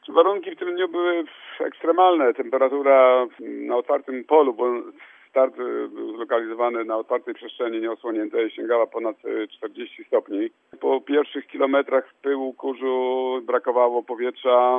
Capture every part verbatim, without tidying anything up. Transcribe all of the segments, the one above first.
Warunki w tym dniu były ekstremalne. Temperatura na otwartym polu, bo start był zlokalizowany na otwartej przestrzeni nieosłoniętej, sięgała ponad czterdzieści stopni. Po pierwszych kilometrach pyłu, kurzu brakowało powietrza.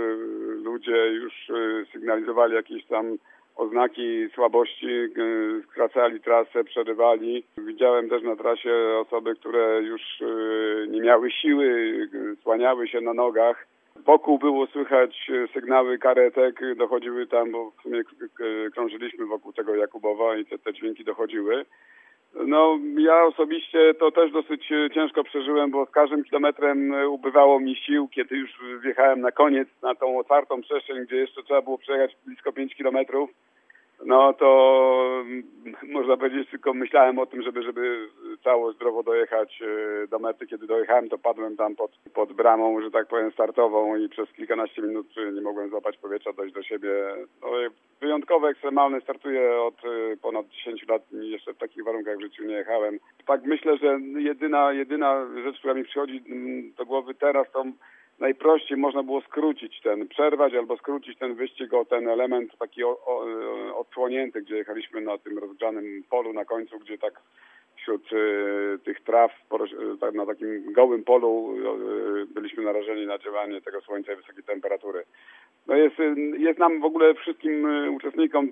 Ludzie już sygnalizowali jakieś tam oznaki słabości, skracali trasę, przerywali. Widziałem też na trasie osoby, które już nie miały siły, słaniały się na nogach. Wokół było słychać sygnały karetek, dochodziły tam, bo w sumie krążyliśmy wokół tego Jakubowa i te, te dźwięki dochodziły. No ja osobiście to też dosyć ciężko przeżyłem, bo z każdym kilometrem ubywało mi sił, kiedy już wjechałem na koniec na tą otwartą przestrzeń, gdzie jeszcze trzeba było przejechać blisko pięć kilometrów. No to można powiedzieć, tylko myślałem o tym, żeby, żeby cało zdrowo dojechać do mety. Kiedy dojechałem, to padłem tam pod, pod bramą, że tak powiem, startową i przez kilkanaście minut nie mogłem złapać powietrza, dojść do siebie. No, wyjątkowo ekstremalny, startuję od ponad dziesięciu lat i jeszcze w takich warunkach w życiu nie jechałem. Tak myślę, że jedyna, jedyna rzecz, która mi przychodzi do głowy teraz, to najprościej można było skrócić ten, przerwać albo skrócić ten wyścig o ten element taki o, o, odsłonięty, gdzie jechaliśmy na tym rozgrzanym polu na końcu, gdzie tak wśród y, tych traw, y, na takim gołym polu y, byliśmy narażeni na działanie tego słońca i wysokiej temperatury. No jest, jest nam w ogóle wszystkim uczestnikom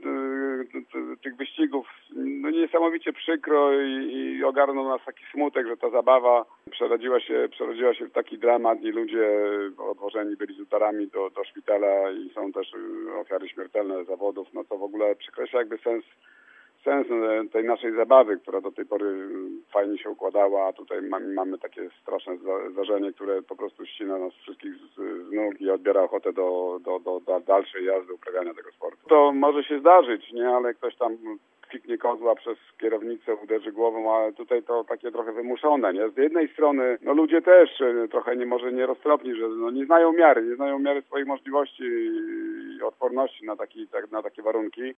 tych wyścigów no niesamowicie przykro i, i ogarnął nas taki smutek, że ta zabawa przerodziła się, przerodziła się w taki dramat i ludzie odwożeni byli z udarami do, do szpitala i są też ofiary śmiertelne zawodów. No to w ogóle przekreśla jakby sens sens tej naszej zabawy, która do tej pory fajnie się układała, a tutaj mamy takie straszne zdarzenie, które po prostu ścina nas wszystkich z, z nóg i odbiera ochotę do, do, do, do dalszej jazdy, uprawiania tego sportu. To może się zdarzyć, nie, ale ktoś tam kliknie kozła przez kierownicę, uderzy głową, ale tutaj to takie trochę wymuszone, nie? Z jednej strony, no ludzie też trochę nie może nieroztropni, że no nie znają miary, nie znają miary swoich możliwości i odporności na, taki, tak, na takie warunki.